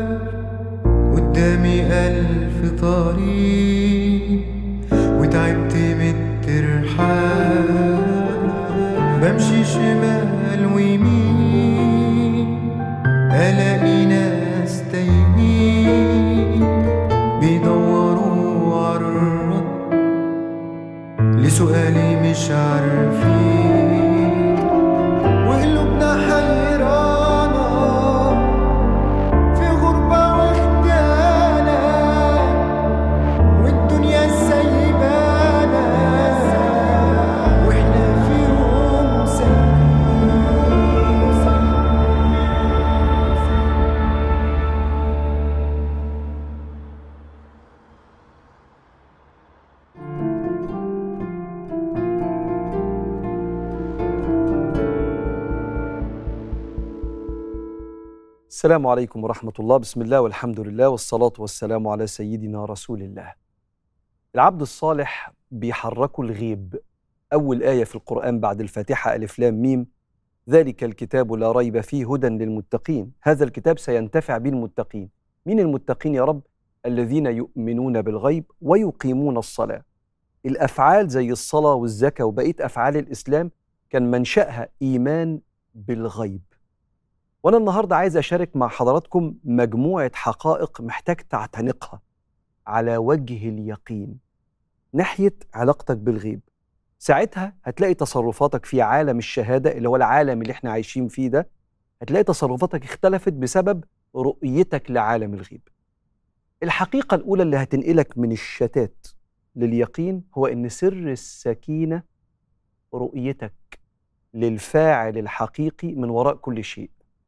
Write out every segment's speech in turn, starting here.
قدامي 1000 طريق وتعبت من الترحال، بمشي شمال ويمين ألاقي ناس تايهين بيدوروا عالرد لسؤالي مش عارفين، وقلوبنا حيرانة في غربة وحدانة والدنيا سايبانا واحنا في يوم السلام عليكم ورحمة الله. بسم الله والحمد لله والصلاة والسلام على سيدنا رسول الله. العبد الصالح بيحركوا الغيب. أول آية في القرآن بعد الفاتحة ألف لام ميم، ذلك الكتاب لا ريب فيه هدى للمتقين. هذا الكتاب سينتفع به المتقين. مين المتقين يا رب؟ الذين يؤمنون بالغيب ويقيمون الصلاة. الأفعال زي الصلاة والزكاة وبقية أفعال الإسلام كان منشأها إيمان بالغيب. وأنا النهاردة عايز أشارك مع حضراتكم مجموعة حقائق محتاج تعتنقها على وجه اليقين ناحية علاقتك بالغيب. ساعتها هتلاقي تصرفاتك في عالم الشهادة اللي هو العالم اللي احنا عايشين فيه ده، هتلاقي تصرفاتك اختلفت بسبب رؤيتك لعالم الغيب. الحقيقة الأولى اللي هتنقلك من الشتات لليقين هو إن سر السكينة رؤيتك للفاعل الحقيقي من وراء كل شيء.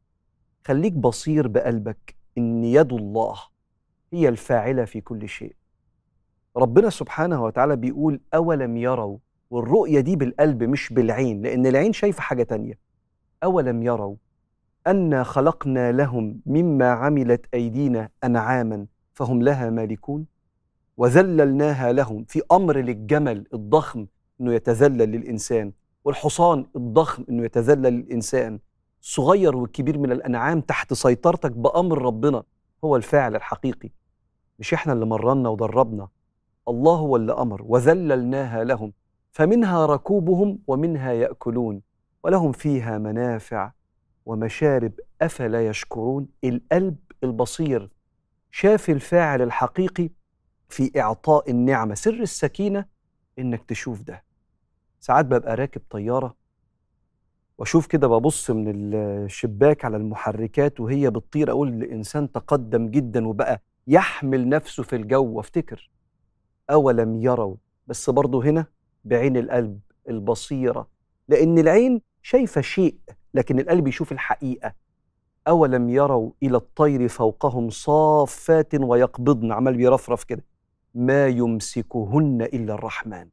خليك بصير بقلبك إن يد الله هي الفاعلة في كل شيء. ربنا سبحانه وتعالى بيقول أولم يروا، والرؤية دي بالقلب مش بالعين، لأن العين شايفة حاجة تانية. أولم يروا أنا خلقنا لهم مما عملت أيدينا أنعاما فهم لها مالكون وذللناها لهم. في أمر للجمل الضخم إنه يتذلل للإنسان، والحصان الضخم إنه يتذلل للإنسان. الصغير والكبير من الأنعام تحت سيطرتك بأمر ربنا. هو الفاعل الحقيقي، مش إحنا اللي مرنا ودربنا. الله هو اللي أمر. وذللناها لهم فمنها ركوبهم ومنها يأكلون ولهم فيها منافع ومشارب أفلا يشكرون. القلب البصير شاف الفاعل الحقيقي في إعطاء النعمة. سر السكينة إنك تشوف ده. ساعات ببقى راكب طيارة واشوف كده، ببص من الشباك على المحركات وهي بتطير، اقول الانسان تقدم جدا وبقى يحمل نفسه في الجو، وافتكر اولم يروا، بس برضه هنا بعين القلب البصيرة، لان العين شايفة شيء لكن القلب يشوف الحقيقة. اولم يروا الى الطير فوقهم صافات ويقبضن، عمال بيرفرف كده، ما يمسكهن الا الرحمن.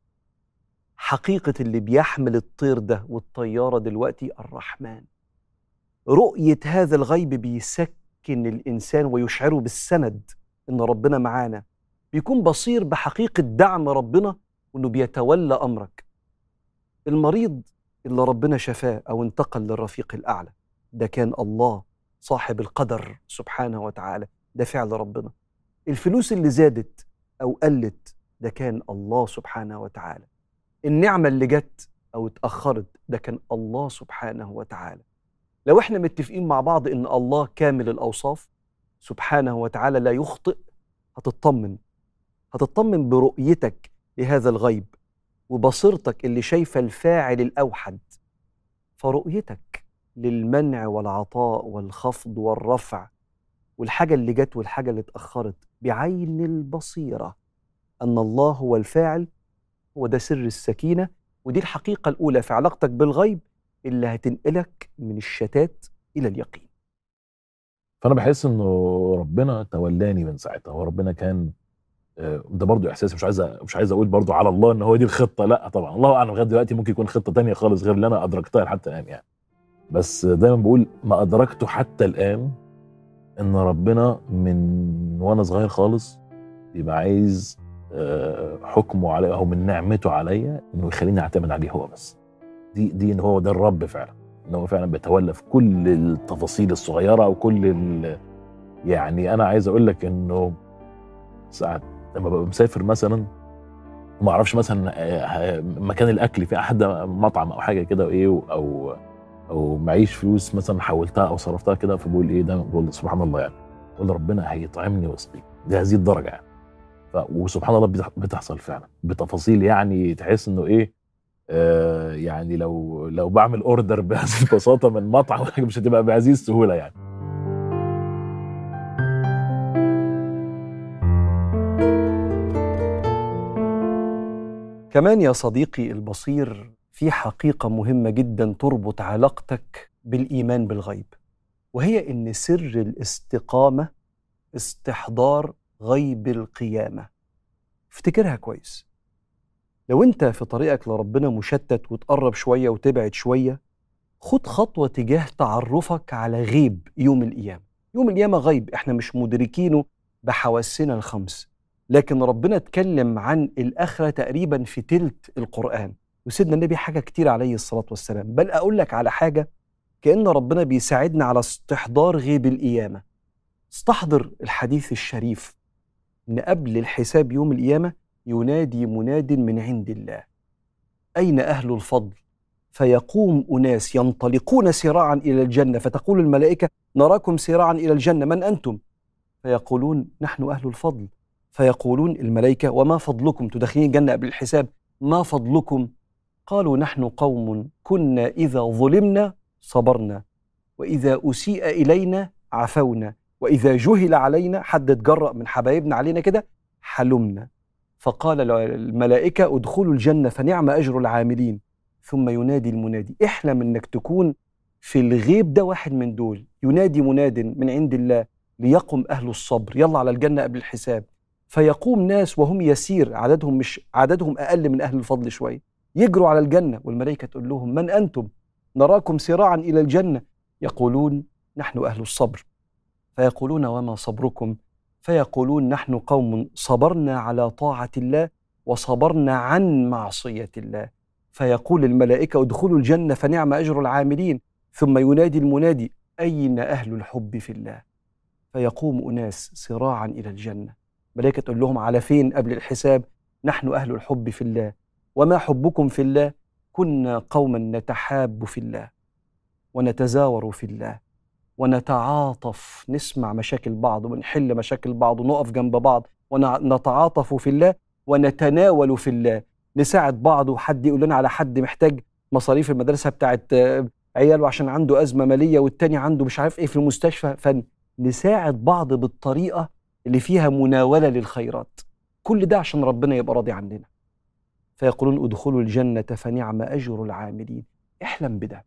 حقيقة اللي بيحمل الطير ده والطيارة دلوقتي الرحمن. رؤية هذا الغيب بيسكن الإنسان ويشعره بالسند إن ربنا معانا. بيكون بصير بحقيقة دعم ربنا وإنه بيتولى أمرك. المريض اللي ربنا شفاه أو انتقل للرفيق الأعلى، ده كان الله صاحب القدر سبحانه وتعالى، ده فعل ربنا. الفلوس اللي زادت أو قلت، ده كان الله سبحانه وتعالى. النعمة اللي جت أو اتأخرت، ده كان الله سبحانه وتعالى. لو احنا متفقين مع بعض إن الله كامل الأوصاف سبحانه وتعالى لا يخطئ، هتطمن برؤيتك لهذا الغيب وبصيرتك اللي شايفة الفاعل الأوحد. فرؤيتك للمنع والعطاء والخفض والرفع والحاجة اللي جت والحاجة اللي اتأخرت بعين البصيرة أن الله هو الفاعل، هو ده سر السكينة. ودي الحقيقة الأولى في علاقتك بالغيب اللي هتنقلك من الشتات إلى اليقين. فأنا بحس إنه ربنا تولاني من ساعتها، وربنا كان ده برضو إحساسي. مش عايز أقول برضو على الله إن هو دي الخطة، لا طبعا الله أعلم، لغاية دلوقتي ممكن يكون خطة تانية خالص غير اللي أنا أدركتها حتى الآن يعني. بس دايما بقول ما أدركته حتى الآن إن ربنا من وأنا صغير خالص يبقى عايز حكمه علي او من نعمته عليا انه يخليني اعتمد عليه هو بس. دي ان هو ده الرب فعلا، ان هو فعلا بيتولى في كل التفاصيل الصغيره وكل يعني انا عايز اقول لك انه ساعات لما ببقى مسافر مثلا وما اعرفش مثلا مكان الاكل في احد مطعم او حاجه كده ايه، او معيش فلوس مثلا حولتها او صرفتها كده، فبقول ايه ده، بقول سبحان الله يعني، بقول ربنا هيطعمني ويسقيني لهذه الدرجه يعني. وسبحان الله بتحصل فعلا بتفاصيل، يعني تحس انه ايه، يعني لو بعمل اوردر بهذه البساطه من مطعم مش هتبقى بهذه السهوله يعني. كمان يا صديقي البصير، في حقيقة مهمة جدا تربط علاقتك بالإيمان بالغيب، وهي إن سر الاستقامة استحضار غيب القيامة. افتكرها كويس. لو أنت في طريقك لربنا مشتت وتقرب شوية وتبعد شوية، خد خطوة تجاه تعرفك على غيب يوم القيامة. يوم القيامة غيب، احنا مش مدركينه بحواسنا الخمس، لكن ربنا اتكلم عن الآخرة تقريبا في تلت القرآن، وسيدنا النبي حاجة كتير عليه الصلاة والسلام. بل أقول لك على حاجة، كأن ربنا بيساعدنا على استحضار غيب القيامة. استحضر الحديث الشريف إن قبل الحساب يوم القيامة ينادي مناد من عند الله: أين أهل الفضل؟ فيقوم أناس ينطلقون سراعا إلى الجنة، فتقول الملائكة: نراكم سراعا إلى الجنة، من أنتم؟ فيقولون: نحن أهل الفضل. فيقولون الملائكة: وما فضلكم؟ تدخلين الجنة قبل الحساب، ما فضلكم؟ قالوا: نحن قوم كنا إذا ظلمنا صبرنا، وإذا أسيء إلينا عفونا، وإذا جهل علينا، حد اتجرأ من حبايبنا علينا كده، حلمنا. فقال الملائكة: ادخلوا الجنة فنعم أجر العاملين. ثم ينادي المنادي: احلم انك تكون في الغيب ده واحد من دول. ينادي مناد من عند الله: ليقم أهل الصبر، يلا على الجنة قبل الحساب. فيقوم ناس وهم يسير، عددهم أقل من أهل الفضل شوية، يجروا على الجنة، والملائكة تقول لهم: من أنتم؟ نراكم سراعا إلى الجنة. يقولون: نحن أهل الصبر. فيقولون: وما صبركم؟ فيقولون: نحن قوم صبرنا على طاعة الله وصبرنا عن معصية الله. فيقول الملائكة: ادخلوا الجنة فنعم أجر العاملين. ثم ينادي المنادي: أين أهل الحب في الله؟ فيقوم أناس سراعا إلى الجنة، ملائكة تقول لهم: على فين قبل الحساب؟ نحن أهل الحب في الله. وما حبكم في الله؟ كنا قوما نتحاب في الله ونتزاور في الله ونتعاطف، نسمع مشاكل بعض ونحل مشاكل بعض ونقف جنب بعض ونتعاطف في الله ونتناول في الله، نساعد بعض، وحد يقول لنا على حد محتاج مصاريف المدرسة بتاعت عياله عشان عنده أزمة مالية، والتاني عنده مش عارف إيه في المستشفى، فنساعد بعض بالطريقة اللي فيها مناولة للخيرات. كل ده عشان ربنا يبقى راضي عننا. فيقولون: ادخلوا الجنة فنعم أجر العاملين. احلم بده.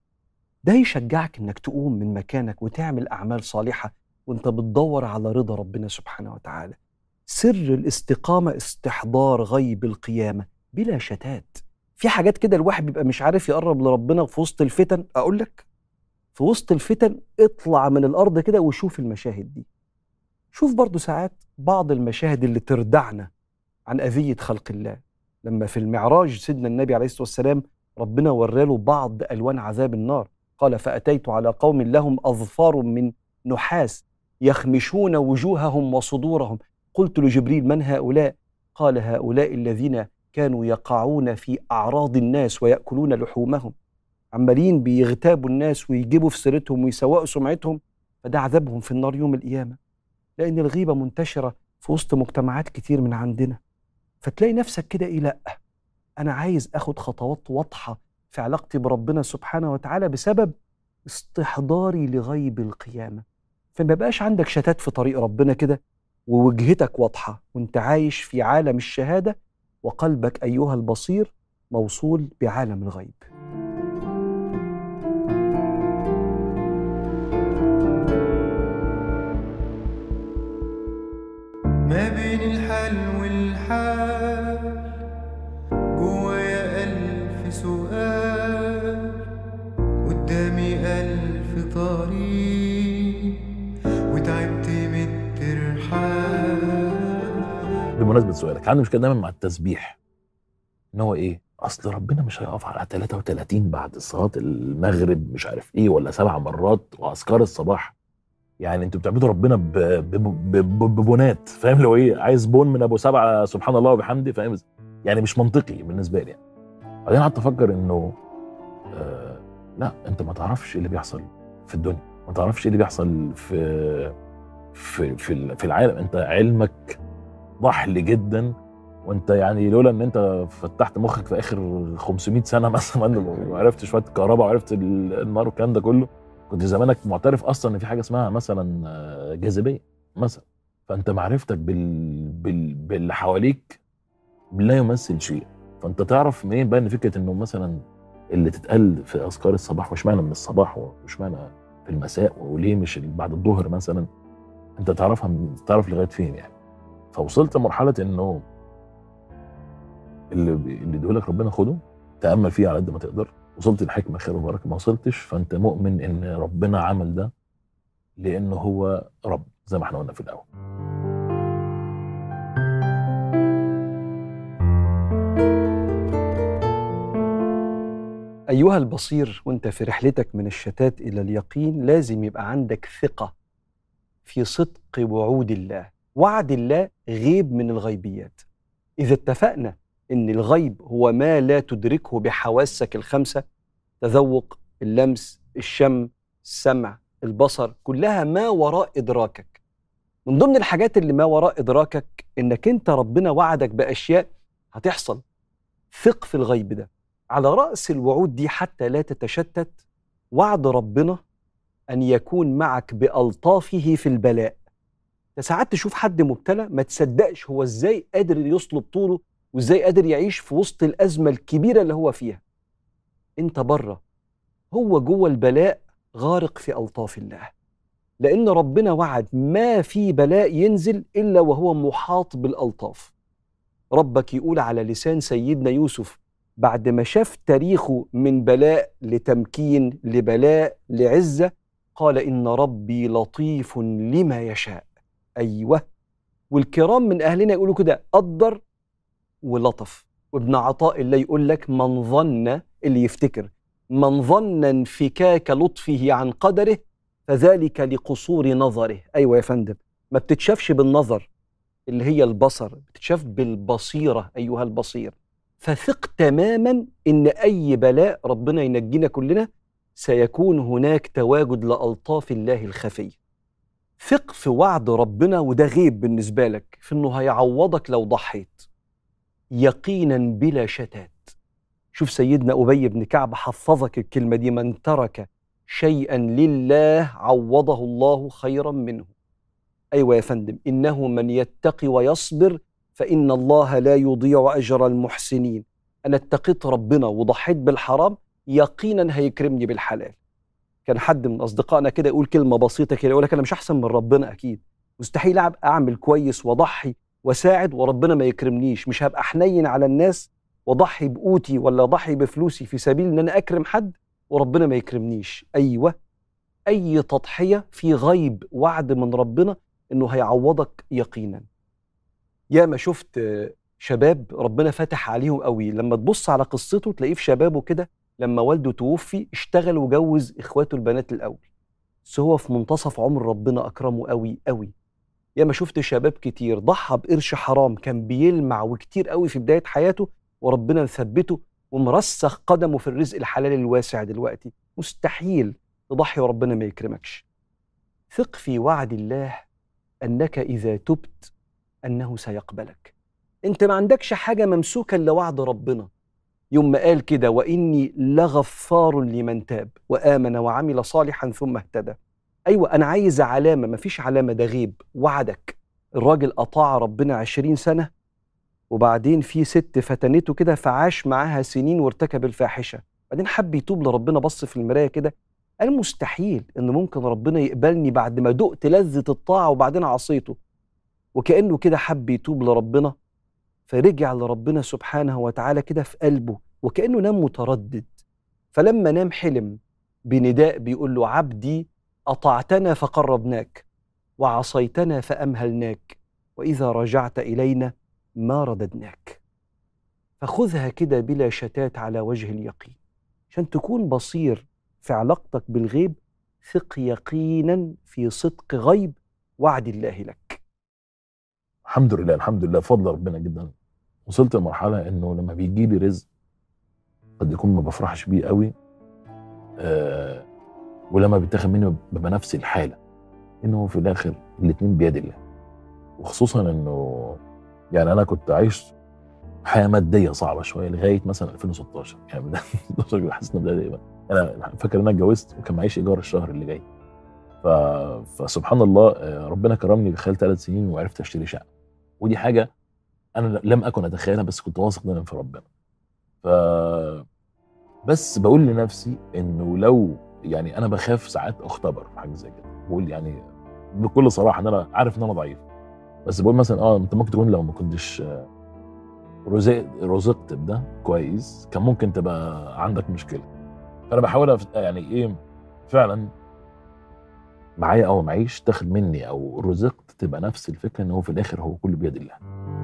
ده يشجعك انك تقوم من مكانك وتعمل أعمال صالحة وانت بتدور على رضا ربنا سبحانه وتعالى. سر الاستقامة استحضار غيب القيامة بلا شتات. في حاجات كده الواحد بيبقى مش عارف يقرب لربنا في وسط الفتن. أقول لك، في وسط الفتن اطلع من الأرض كده وشوف المشاهد دي. شوف برضو ساعات بعض المشاهد اللي تردعنا عن أذية خلق الله. لما في المعراج سيدنا النبي عليه الصلاة والسلام ربنا وراله بعض ألوان عذاب النار، قال: فأتيت على قوم لهم أظفار من نحاس يخمشون وجوههم وصدورهم، قلت لجبريل: من هؤلاء؟ قال: هؤلاء الذين كانوا يقعون في أعراض الناس ويأكلون لحومهم. عمالين بيغتابوا الناس ويجيبوا في سيرتهم ويسوقوا سمعتهم، فده عذابهم في النار يوم القيامة. لأن الغيبة منتشرة في وسط مجتمعات كتير من عندنا، فتلاقي نفسك كده إيه، لأ أنا عايز أخد خطوات واضحة في علاقتي بربنا سبحانه وتعالى بسبب استحضاري لغيب القيامة. فما بقاش عندك شتات في طريق ربنا كده، ووجهتك واضحة وانت عايش في عالم الشهادة، وقلبك أيها البصير موصول بعالم الغيب. ما بين الحال والحال جوايا ألف سؤال، قدامي ألف طريق وتعبت من الترحال. بمناسبة سؤالك، عندي مشكلة دايما مع التسبيح، ان هو ايه، اصل ربنا مش هيقف على 33 بعد صلاة المغرب مش عارف ايه، ولا 7 مرات واذكار الصباح. يعني انتوا بتعبدوا ربنا ببنات، فاهم؟ لو ايه، عايز بون من ابو سبعه سبحان الله وبحمده، فاهم؟ يعني مش منطقي بالنسبه لي يعني. بعدين قعدت افكر انه لا، انت ما تعرفش ايه اللي بيحصل في الدنيا، ما تعرفش ايه اللي بيحصل في العالم. انت علمك ضحل جدا، وانت يعني لولا ان انت فتحت مخك في اخر 500 سنه مثلا وعرفت شويه كهرباء وعرفت النار والكلام ده كله، كنت زمانك معترف اصلا ان في حاجه اسمها مثلا جاذبيه مثلا. فانت معرفتك باللي حواليك لا يمثل شيء. فانت تعرف منين بقى ان فكره انه مثلا اللي تتقال في اذكار الصباح، وش معنى من الصباح وش معنى في المساء، وليه مش بعد الظهر مثلا، انت تعرف لغايه فين يعني. فوصلت لمرحله انه اللي يديهولك ربنا خده، تامل فيه على قد ما تقدر. وصلت للحكمه خير وبركه، ما وصلتش فانت مؤمن ان ربنا عمل ده لانه هو رب، زي ما احنا قلنا في الاول. أيها البصير، وانت في رحلتك من الشتات إلى اليقين لازم يبقى عندك ثقة في صدق وعود الله. وعد الله غيب من الغيبيات. إذا اتفقنا إن الغيب هو ما لا تدركه بحواسك الخمسة، تذوق، اللمس، الشم، السمع، البصر، كلها ما وراء إدراكك. من ضمن الحاجات اللي ما وراء إدراكك إنك أنت ربنا وعدك بأشياء هتحصل. ثق في الغيب ده. على رأس الوعود دي حتى لا تتشتت، وعد ربنا أن يكون معك بألطافه في البلاء. ساعات تشوف حد مبتلى ما تصدقش هو ازاي قادر يصلب طوله وازاي قادر يعيش في وسط الأزمة الكبيرة اللي هو فيها. انت بره، هو جوه البلاء غارق في ألطاف الله. لأن ربنا وعد ما في بلاء ينزل إلا وهو محاط بالألطاف. ربك يقول على لسان سيدنا يوسف بعد ما شاف تاريخه من بلاء لتمكين لبلاء لعزة، قال إن ربي لطيف لما يشاء. أيوة، والكرام من أهلنا يقولوا كده، قدر ولطف. وابن عطاء الله يقول لك من ظن، اللي يفتكر، من ظن انفكاك لطفه عن قدره فذلك لقصور نظره. أيوة يا فندم، ما بتتشافش بالنظر اللي هي البصر، بتتشاف بالبصيرة أيها البصير. فثق تماما إن أي بلاء ربنا ينجينا كلنا سيكون هناك تواجد لألطاف الله الخفي. ثق في وعد ربنا، وده غيب بالنسبة لك، في إنه هيعوضك لو ضحيت يقينا بلا شتات. شوف سيدنا أبي بن كعب حفظك الكلمة دي: من ترك شيئا لله عوضه الله خيرا منه. أيوة يا فندم، إنه من يتقي ويصبر فإن الله لا يضيع أجر المحسنين. أنا اتقيت ربنا وضحيت بالحرام، يقينا هيكرمني بالحلال. كان حد من أصدقائنا كده يقول كلمة بسيطة كده، يقول لك أنا مش أحسن من ربنا أكيد، مستحيل أعمل كويس وأضحي وساعد وربنا ما يكرمنيش. مش هبقى حنين على الناس وضحي بقوتي ولا ضحي بفلوسي في سبيل إن أنا أكرم حد وربنا ما يكرمنيش. أيوة، أي تضحية في غيب وعد من ربنا إنه هيعوضك يقينا. يا ما شفت شباب ربنا فتح عليهم قوي، لما تبص على قصته تلاقيه في شبابه كده لما والده توفي اشتغل وجوز إخواته البنات الأول، بس هو في منتصف عمر ربنا أكرمه قوي قوي. يا ما شفت شباب كتير ضحى بقرش حرام كان بيلمع وكتير قوي في بداية حياته وربنا مثبته ومرسخ قدمه في الرزق الحلال الواسع دلوقتي. مستحيل تضحي وربنا ما يكرمكش. ثق في وعد الله أنك إذا تبت أنه سيقبلك. أنت ما عندكش حاجة ممسوكة إلا وعد ربنا. يوم ما قال كده: وإني لغفار لمن تاب وآمن وعمل صالحا ثم اهتدى. أيوة، أنا عايز علامة، مفيش علامة، ده غيب. وعدك. الراجل أطاع ربنا 20 سنة وبعدين في ست فتنته كده فعاش معاها سنين وارتكب الفاحشة، بعدين حب يتوب لربنا، بص في المراية كده قال مستحيل إن ممكن ربنا يقبلني بعد ما دقت لذة الطاعة وبعدين عصيته. وكأنه كده حب يتوب لربنا فرجع لربنا سبحانه وتعالى كده في قلبه، وكأنه نام متردد. فلما نام حلم بنداء بيقول له: عبدي أطعتنا فقربناك وعصيتنا فأمهلناك وإذا رجعت إلينا ما رددناك. فخذها كده بلا شتات على وجه اليقين عشان تكون بصير في علاقتك بالغيب ثق يقينا في صدق غيب وعد الله لك. الحمد لله الحمد لله، فضل ربنا جدا. وصلت لمرحله انه لما بيجي لي رزق قد يكون ما بفرحش بيه قوي، ولما بيتاخد مني ببقى نفس الحاله، انه في الاخر الاتنين بيد الله. وخصوصا انه يعني انا كنت عايش حياه ماديه صعبه شويه لغايه مثلا 2016، يعني بدأت 2016 حاسس ان ده انا فاكر ان انا اتجوزت وكان معيش ايجار الشهر اللي جاي. فسبحان الله ربنا كرمني خلال 3 سنين وعرفت اشتري شقه، ودي حاجه انا لم اكن اتخيلها، بس كنت واثق دايما في ربنا. بس بقول لنفسي انه لو يعني انا بخاف ساعات اختبر في حاجه زي كده، بقول يعني بكل صراحه ان انا عارف ان انا ضعيف، بس بقول مثلا انت ممكن تكون لو ما كنتش رزقت بده كويس كان ممكن تبقى عندك مشكله. فانا بحاول يعني ايه فعلا معايا او معيش تاخد مني او رزقت تبقى نفس الفكره، ان هو في الاخر هو كله بيد الله.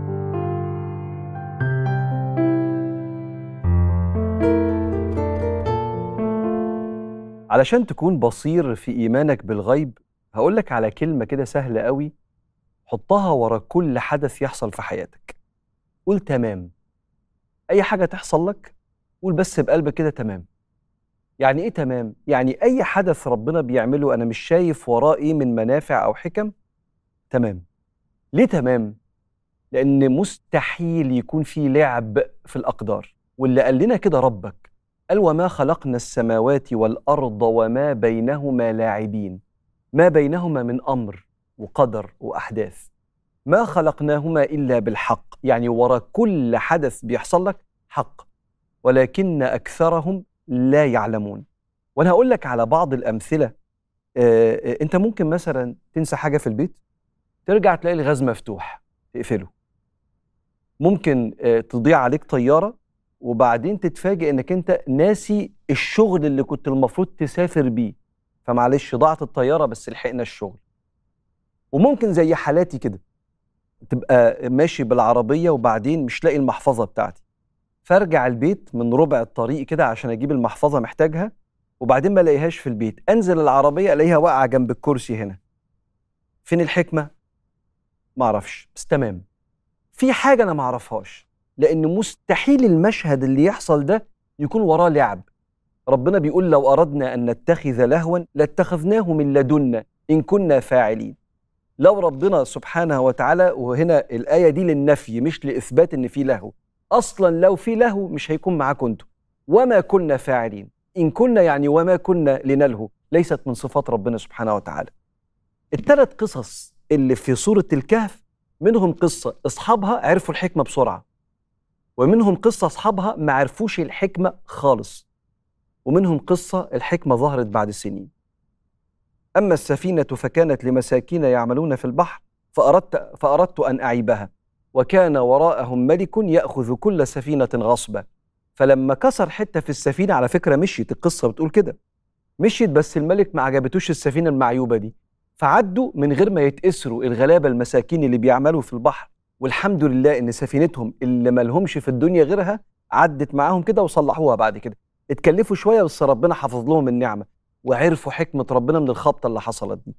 علشان تكون بصير في إيمانك بالغيب هقولك على كلمة كده سهلة قوي، حطها ورا كل حدث يحصل في حياتك. قول تمام. أي حاجة تحصل لك قول بس بقلبك كده تمام. يعني إيه تمام؟ يعني أي حدث ربنا بيعمله أنا مش شايف وراه إيه من منافع أو حكم، تمام. ليه تمام؟ لأن مستحيل يكون في لعب في الأقدار، واللي قال لنا كده ربك، قال وما خلقنا السماوات والأرض وما بينهما لاعبين. ما بينهما من أمر وقدر وأحداث، ما خلقناهما إلا بالحق، يعني ورا كل حدث بيحصل لك حق، ولكن أكثرهم لا يعلمون. وأنا هقول لك على بعض الأمثلة. أنت ممكن مثلا تنسى حاجة في البيت، ترجع تلاقي الغاز مفتوح تقفله. ممكن تضيع عليك طيارة وبعدين تتفاجئ انك انت ناسي الشغل اللي كنت المفروض تسافر بيه، فمعلش ضاعت الطيارة بس لحقنا الشغل. وممكن زي حالاتي كده تبقى ماشي بالعربية وبعدين مش لاقي المحفظة بتاعتي، فارجع البيت من ربع الطريق كده عشان اجيب المحفظة محتاجها، وبعدين ما الاقيهاش في البيت، انزل العربية الاقيها واقعة جنب الكرسي هنا. فين الحكمة؟ معرفش، بس تمام. في حاجة أنا معرفهاش، لأن مستحيل المشهد اللي يحصل ده يكون وراه لعب. ربنا بيقول لو أردنا أن نتخذ لهوا لاتخذناه من لدنا إن كنا فاعلين. لو ربنا سبحانه وتعالى، وهنا الآية دي للنفي مش لإثبات إن في لهو، أصلا لو في لهو مش هيكون معاكم انتوا. وما كنا فاعلين، إن كنا يعني وما كنا لنلهو، ليست من صفات ربنا سبحانه وتعالى. ال3 قصص اللي في سورة الكهف، منهم قصة أصحابها عرفوا الحكمة بسرعة، ومنهم قصة أصحابها ما عرفوش الحكمة خالص، ومنهم قصة الحكمة ظهرت بعد سنين. أما السفينة فكانت لمساكين يعملون في البحر فأردت أن أعيبها وكان وراءهم ملك يأخذ كل سفينة غصبا. فلما كسر حتة في السفينة، على فكرة مشيت، القصة بتقول كده مشيت، بس الملك ما عجبتوش السفينة المعيوبة دي، فعدوا من غير ما يتأسروا الغلابة المساكين اللي بيعملوا في البحر. والحمد لله إن سفينتهم اللي مالهمش في الدنيا غيرها عدت معاهم كده وصلحوها بعد كده. اتكلفوا شوية بس ربنا حفظ لهم النعمة وعرفوا حكمة ربنا من الخبطة اللي حصلت دي.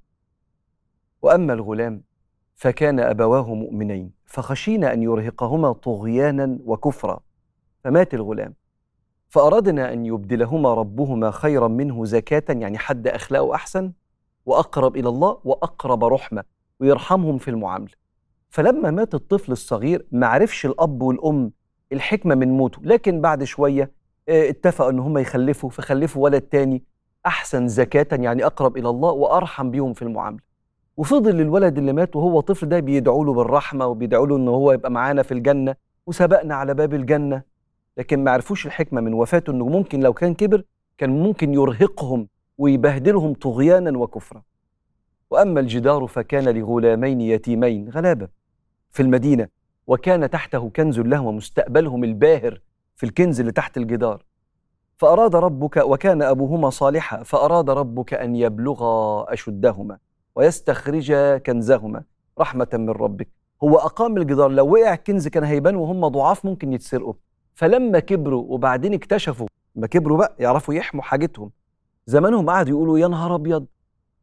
وأما الغلام فكان أبواه مؤمنين فخشينا أن يرهقهما طغيانا وكفرا فمات الغلام، فأردنا أن يبدلهما ربهما خيرا منه زكاة، يعني حد أخلاقه أحسن وأقرب إلى الله وأقرب رحمة ويرحمهم في المعاملة. فلما مات الطفل الصغير ما عرفش الأب والأم الحكمة من موته، لكن بعد شوية اتفقوا أن هم يخلفوا، فخلفوا ولد تاني أحسن زكاة، يعني أقرب إلى الله وأرحم بيهم في المعاملة. وفضل الولد اللي مات وهو طفل ده بيدعوا له بالرحمة وبيدعوا له أنه هو يبقى معانا في الجنة وسبقنا على باب الجنة، لكن ما عرفوش الحكمة من وفاته أنه ممكن لو كان كبر كان ممكن يرهقهم ويبهدلهم طغيانا وكفرا. وأما الجدار فكان لغلامين يتيمين غلابة في المدينة وكان تحته كنز لهما، مستقبلهم الباهر في الكنز اللي تحت الجدار. فأراد ربك وكان أبوهما صالحا فأراد ربك أن يبلغا أشدهما ويستخرجا كنزهما رحمة من ربك. هو أقام الجدار، لو وقع الكنز كان هيبان وهم ضعاف ممكن يتسرقوا. فلما كبروا وبعدين اكتشفوا، ما كبروا بقى يعرفوا يحموا حاجتهم، زمانهم قعدوا يقولوا يا نهار أبيض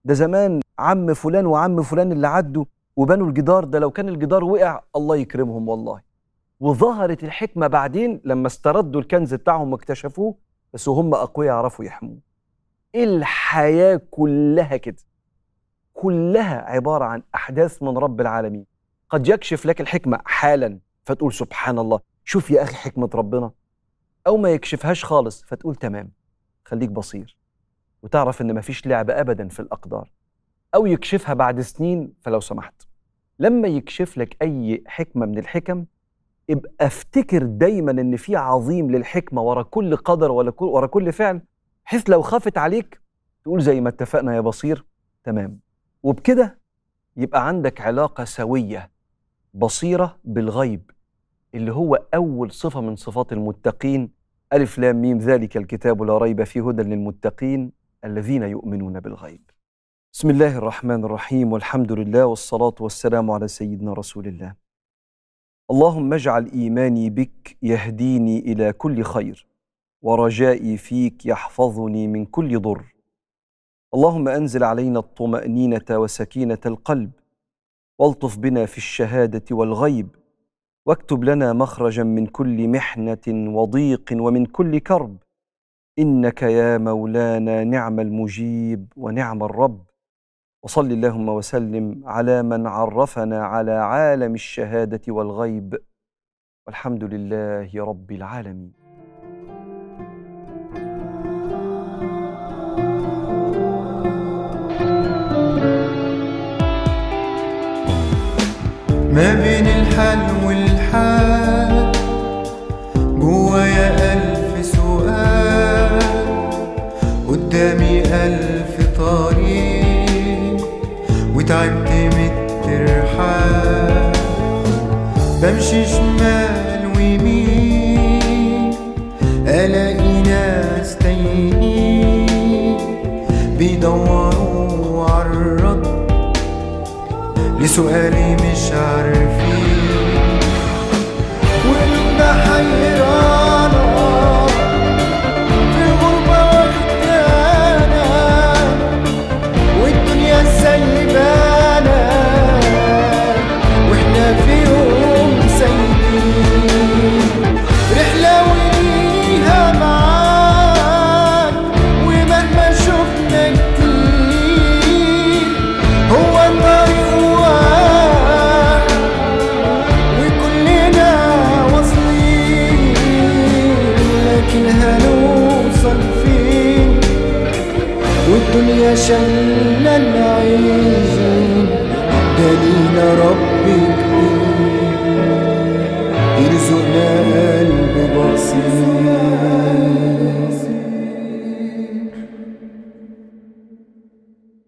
ده زمان عم فلان وعم فلان اللي عدوا وبنوا الجدار ده، لو كان الجدار وقع الله يكرمهم والله. وظهرت الحكمة بعدين لما استردوا الكنز بتاعهم واكتشفوه، بس وهم أقوياء يعرفوا يحموه. الحياة كلها كده، كلها عبارة عن أحداث من رب العالمين. قد يكشف لك الحكمة حالا فتقول سبحان الله، شوف يا أخي حكمة ربنا، أو ما يكشفهاش خالص فتقول تمام، خليك بصير وتعرف إن مفيش لعب أبدا في الأقدار. أو يكشفها بعد سنين، فلو سمحت لما يكشف لك أي حكمة من الحكم ابقى افتكر دايما إن في عظيم للحكمة ورا كل قدر ورا كل فعل، حيث لو خافت عليك تقول زي ما اتفقنا يا بصير تمام. وبكده يبقى عندك علاقة سوية، بصيرة بالغيب، اللي هو أول صفة من صفات المتقين. ألف لام ميم ذلك الكتاب لا ريب فيه هدى للمتقين الذين يؤمنون بالغيب. بسم الله الرحمن الرحيم، والحمد لله والصلاة والسلام على سيدنا رسول الله. اللهم اجعل إيماني بك يهديني إلى كل خير، ورجائي فيك يحفظني من كل ضر. اللهم أنزل علينا الطمأنينة وسكينة القلب، والطف بنا في الشهادة والغيب، واكتب لنا مخرجا من كل محنة وضيق ومن كل كرب، إنك يا مولانا نعم المجيب ونعم الرب. وصل اللهم وسلم على من عرفنا على عالم الشهادة والغيب، والحمد لله رب العالمين. ما بين الحل والحال جوايا ألف سؤال، قدامي ألف طريق وتعبت من الترحال. بمشي شمال ويمين ألاقي ناس تايهين بيدوروا عالرد لسؤالي مش عارفين، وقلوبنا حيرانة في غربة وحدانة، والدنيا سايبانا واحنا في يوم سايبين رحلة وليها معاك، ومهما شفنا كتير هو الطريق هنوصل فين والدنيا شلنا العين.